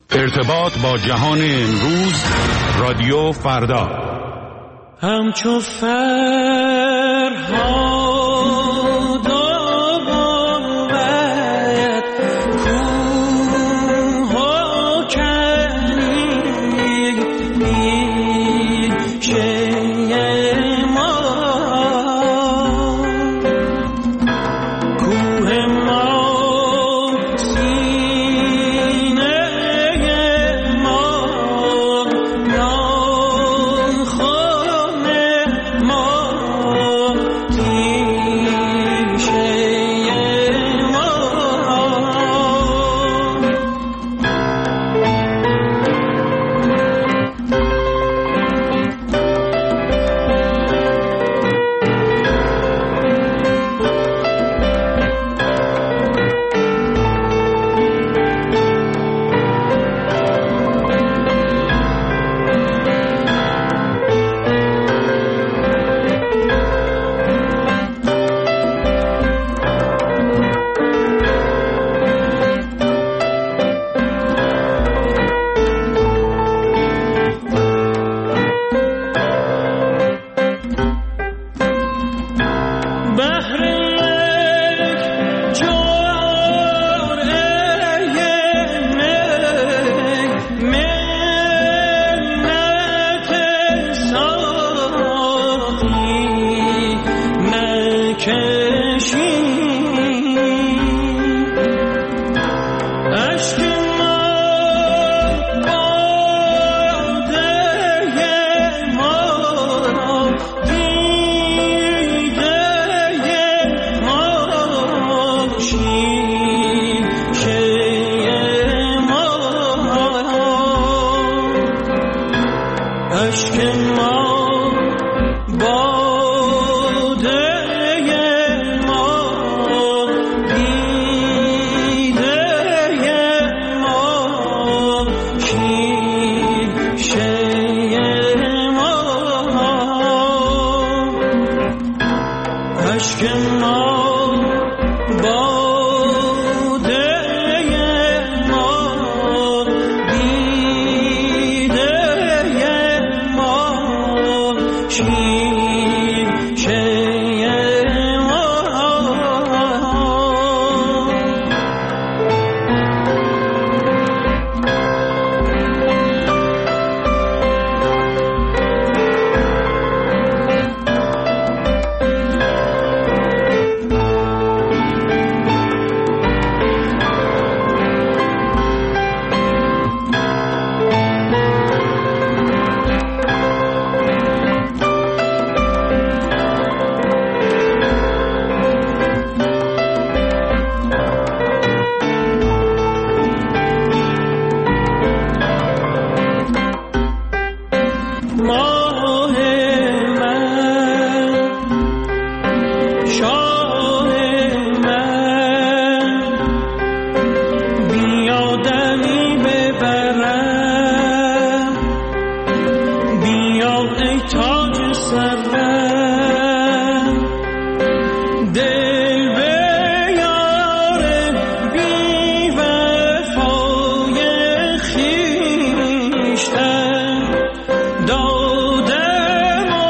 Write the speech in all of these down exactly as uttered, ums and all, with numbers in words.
ارتباط با جهان امروز، رادیو فردا. همچو فرهاد آمد کوه ها کنید پیش ما، کوه ما سینه ما، ناخن ما تیشه ما. بهر یک جرعه می منت ساقی نکشی، اشک ما باده ما، دیده ما، شیشه ما، اشک ما باده ما، دیده ما، شیشه ما، اشک ما باده ما، دیده ما، شیشه ما. ماه من، شاه من، بیا دمی ببرم، بیا ای تاج سرم، دل به یار بی وفای خویشتن دادم و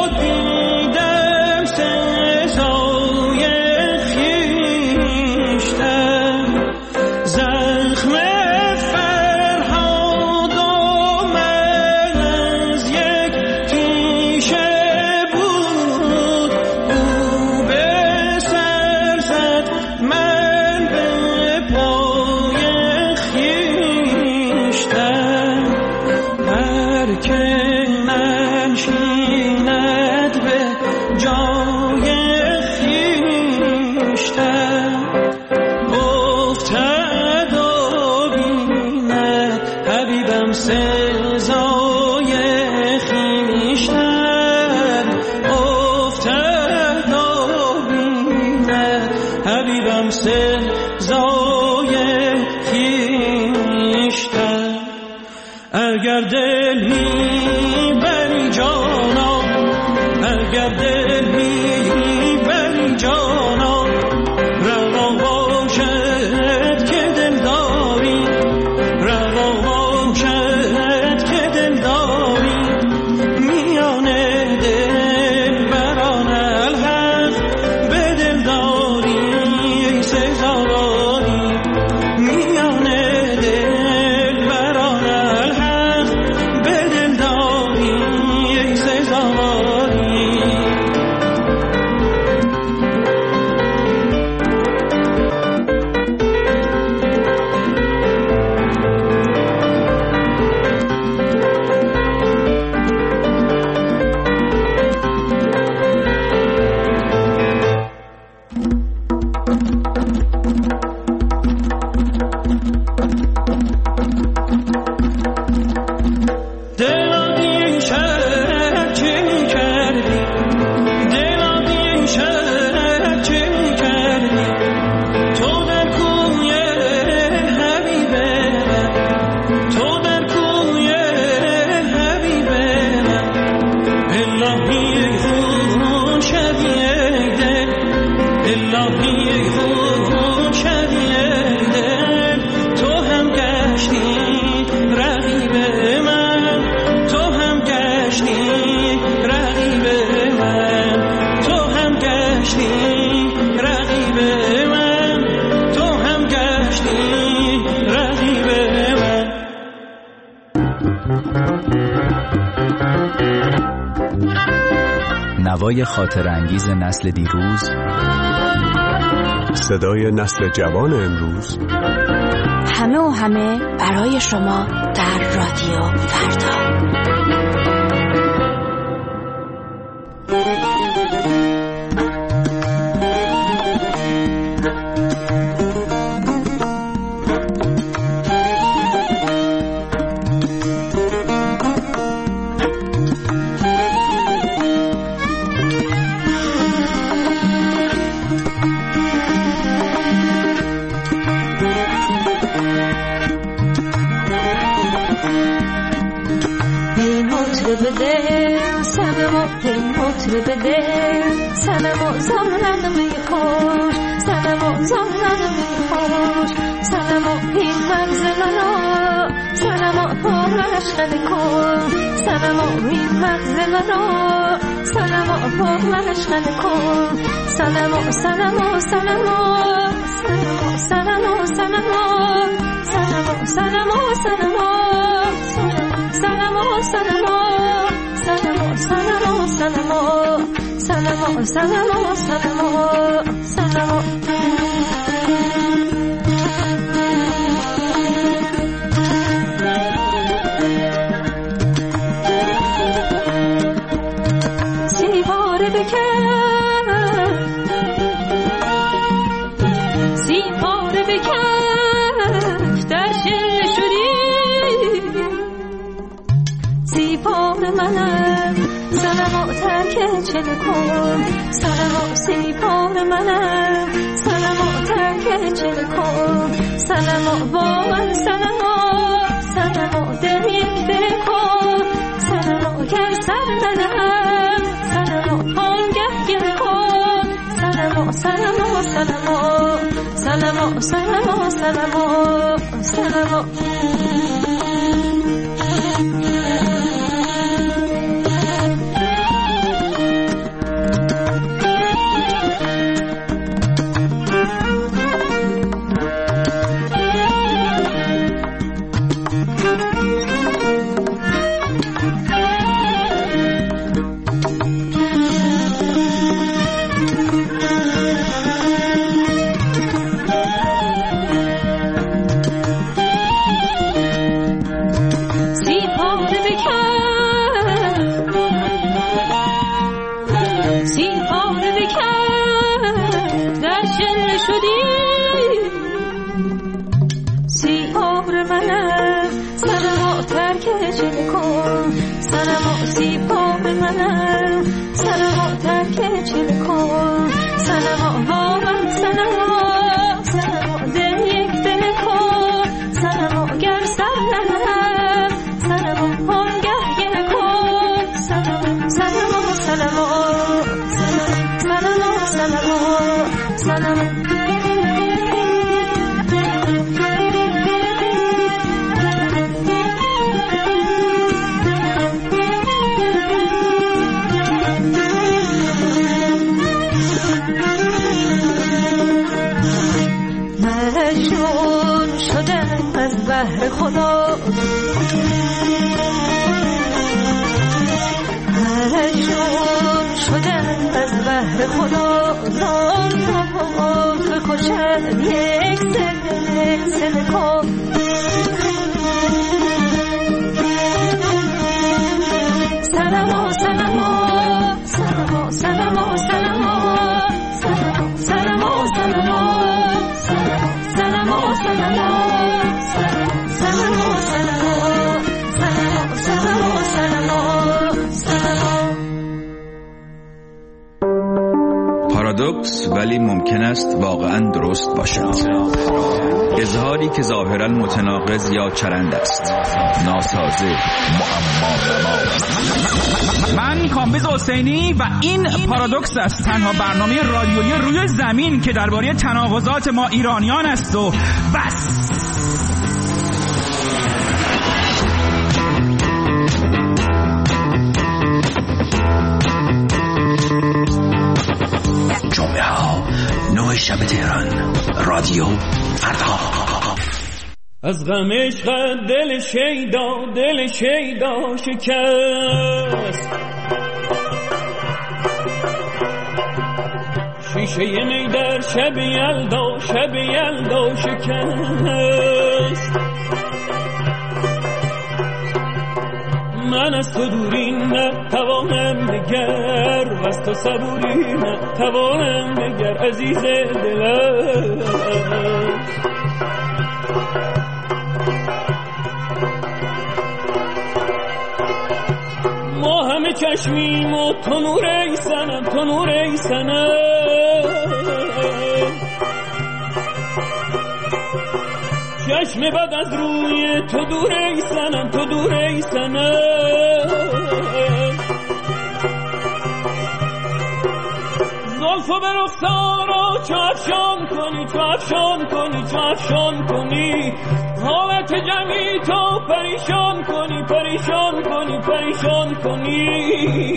دیدم سزای خویشتن، زخم فرهاد آمد از یک تیشه بود، او به سر زد من به پای خویشتن، هر که ننشیند به جای خویشتن، افتد و بیند حبیبم سزای خویشتن، افتد و بیند حبیبم سزای خویشتن. اگر دل میبری جانان، اگر دل میبری جانان، روا باشد که دل داری، روا نوای خاطر انگیز نسل دیروز، صدای نسل جوان امروز، همه و همه برای شما در رادیو فردا. بده سلام زارم میخوش سلام زارم میخوش سلام این مغز منو سلام پرش کن سلام این مغز منو سلام پرش کن سلام سلام سلام سلام سلام سلام سلام سلام سلام سلام سلام سلام سلام سلام سلام سلام سلام سلام سیباره بکن سیباره بکن در شل شدی سیباره منم سلام ترک چل کن سلام سیپار منم سلام ترک چل کن سلام با من سلام سلام دل یک دل کن سلام گر سر ندهم سلام آنگه گل کن سلام سلام سلام سلام سلام سلام سلام خدا مجنون شدن از بحر خدا زان بکشد یک سر سر کن سلام سلام سلام سلام سلام سلام سلام سلام سلام پارادوکس ولی ممکن است واقعا درست باشد. اظهاری که ظاهرا متناقض یا چرند است، ناسازه، معما. من کامبیز حسینی و این پارادوکس است، تنها برنامه رادیویی روی زمین که درباره تناقضات ما ایرانیان است و بس. جمعه ها نه شب تهران، رادیو فردا. از غم عشق دل شیدا دل شیدا شکست، شیشه می در شب یلدا شب یلدا شکست. من از تو دوری نتوانم دگر، و از تو صبوری نتوانم دگر عزیز دلم. ما همه چشمیم و تو نور ای سنم تو نور ای سنم. چشم بد از روی تو دور ای سنم تو دور ای سنم. زلفو به رخسارا چو افشان کنی چو افشان کنی چو افشان کنی، حالت جمعی تو پریشان کنی پریشان کنی پریشان کنی.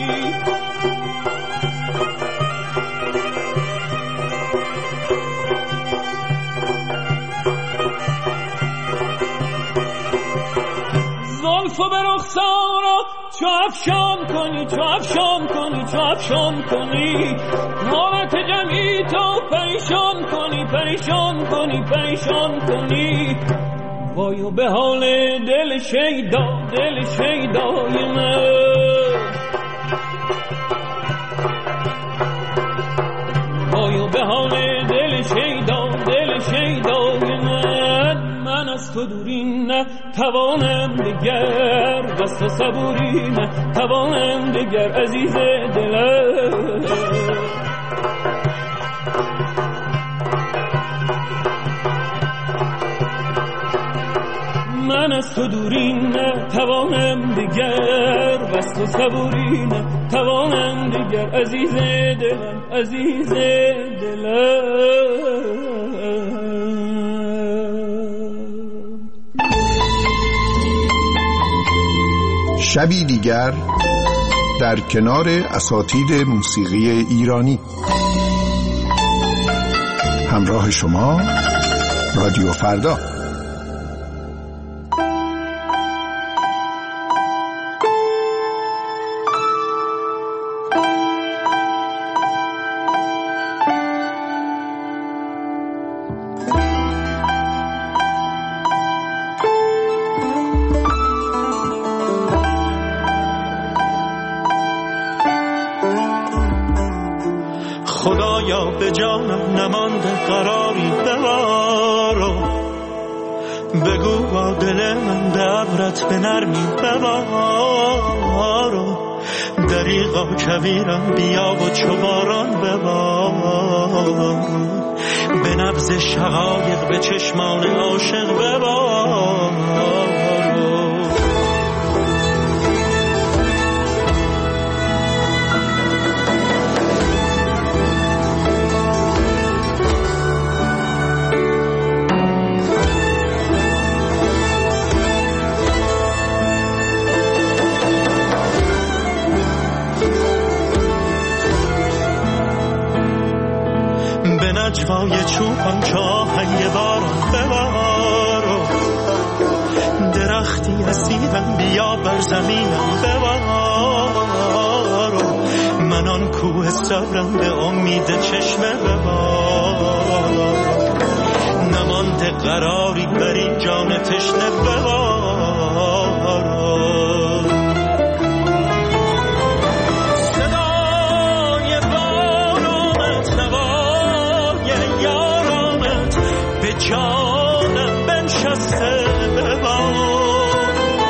زلفو به رخسارا چو افشان کنی چو افشان کنی چو افشان کنی، حالت جمعی تو پریشان کنی پریشان کنی پریشان کنی. وایو به حال دل شیدا دل شیدای من، وایو به حال دل شیدا دل شیدای من. من از تو دوری نتوانم دگر، بس تو صبوری نتوانم دگر عزیز دلم. من از تو دوری نتوانم دگر، بس تو صبوری نتوانم دگر عزیز دلم عزیز دلم. شبی دیگر در کنار اساتید موسیقی ایرانی. همراه شما رادیو فردا. خدایا به جانم نمانده قراری ببارو، بگو با دل من به عبرت به نرمی ببارو. دریغا کویرم بیا و چوباران ببارو، به نبض شقایق به چشمان عاشق ببارو. نجوای چوبان چاهنگ باران ببارو، درختی اسیرم بیا بر زمینم ببارو. من آن کوه صبرم به امید چشمه ببارو، نمانده قراری بر این جان تشنه ببارو. جانم بنشسته ببار،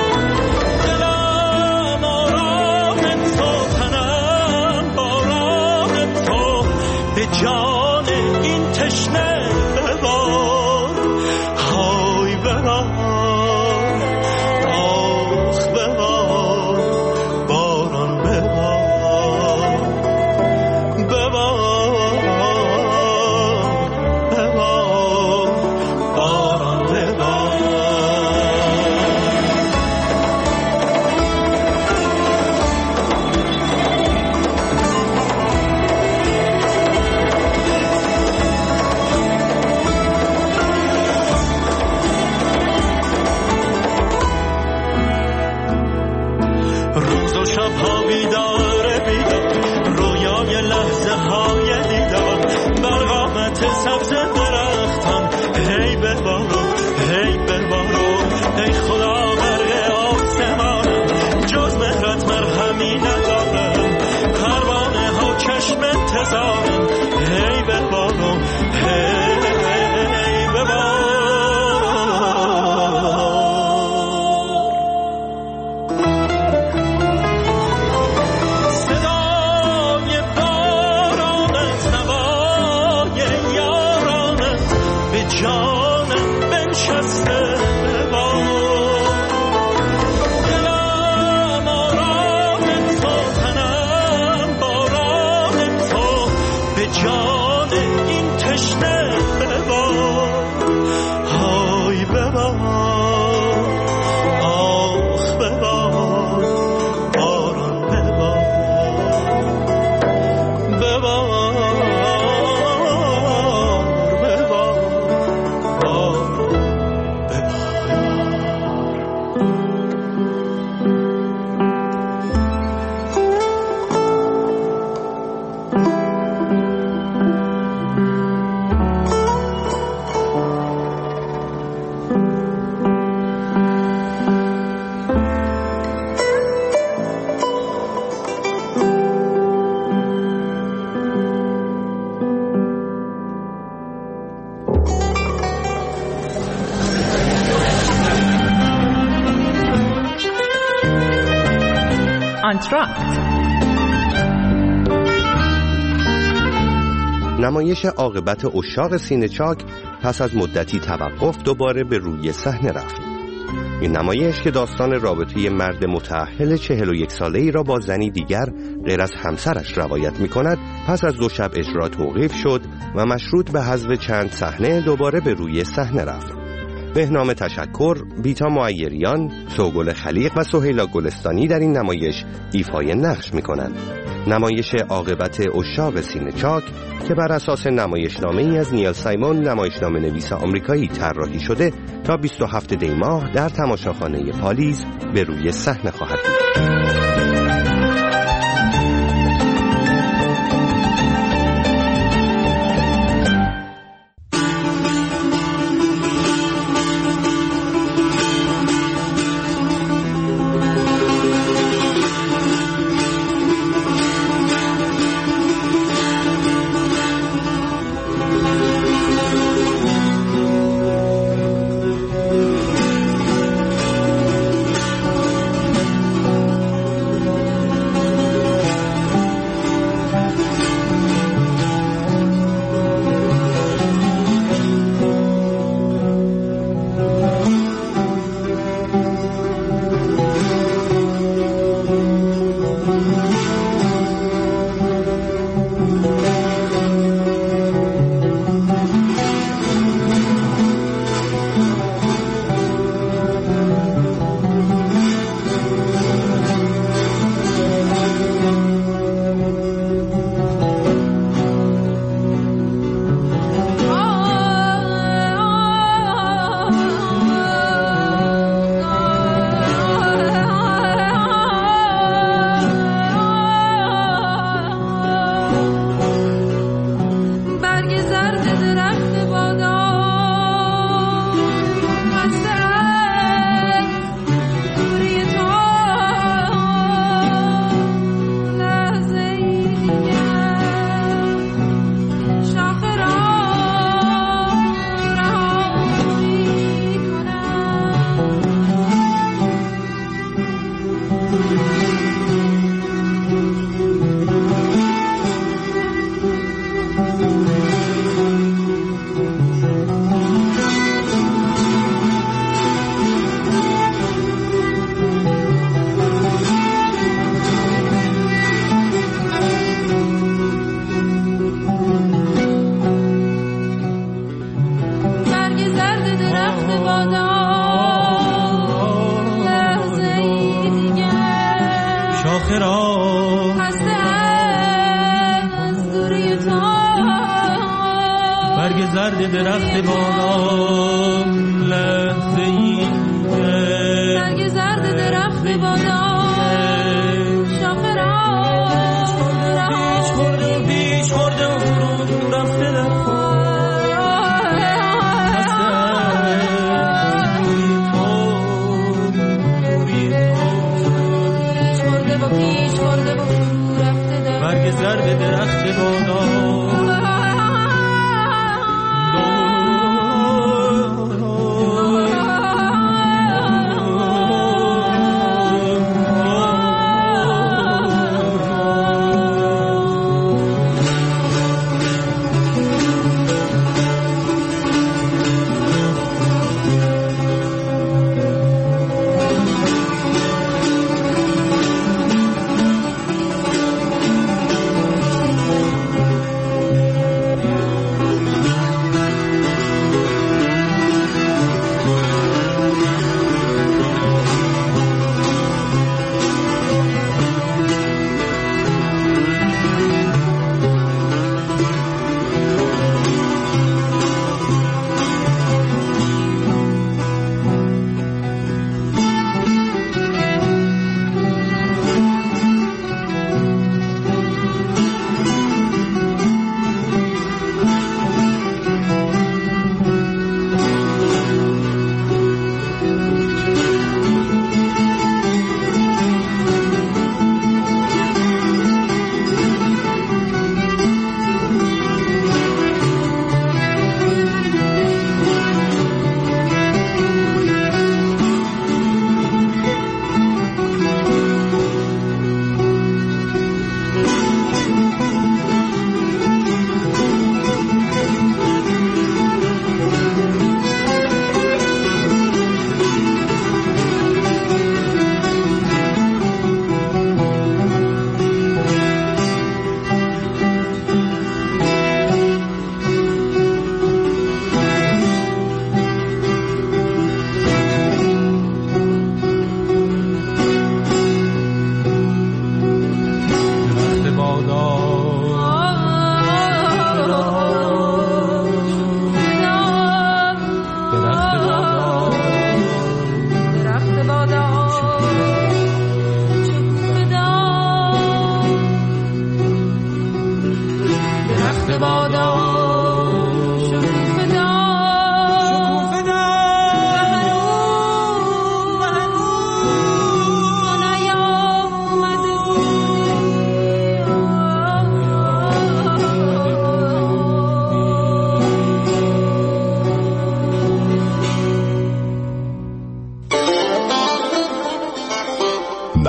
دلم آرام تو تنم باران تو، به جان این تشنه ببار. های ببار بازارم هی ببارم هی ببارم. صدای باران از نوای یارانت به جانم بنشسته جان این تشنه ببار های ببار آخ ببار باران ببار ببار ببار بار آنتراکت. نمایش عاقبت عشاق سینه چاک پس از مدتی توقف دوباره به روی صحنه رفت. این نمایش که داستان رابطه مرد متأهل چهل و یک ساله‌ای را با زنی دیگر غیر از همسرش روایت می‌کند، پس از دو شب اجرا توقیف شد و مشروط به حذف چند صحنه دوباره به روی صحنه رفت. بهنام تشکر، بیتا معیریان، سوگل خلیق و سهیلا گلستانی در این نمایش ایفای نقش می‌کنند. نمایش عاقبت عشاق سینه چاک که بر اساس نمایشنامه‌ای از نیل سایمون، نمایشنامه نویس آمریکایی طراحی شده، تا بیست و هفتم دی ماه در تماشاخانه پالیز به روی صحنه خواهد بود. برگ زرد درخت بادام لحظه ای برگ زرد درخت بادام شاخه را پیش خورده و پیش خورده و فرو رفته در خود پیش خورده و پیش خورده و فرو رفته در برگ زرد درخت بادام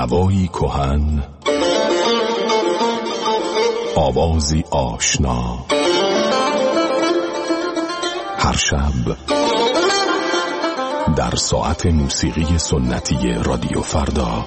هوایی کهن، آوازی آشنا، هر شب در ساعت موسیقی سنتی رادیو فردا.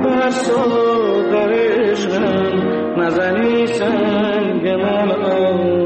نزنی سنگ من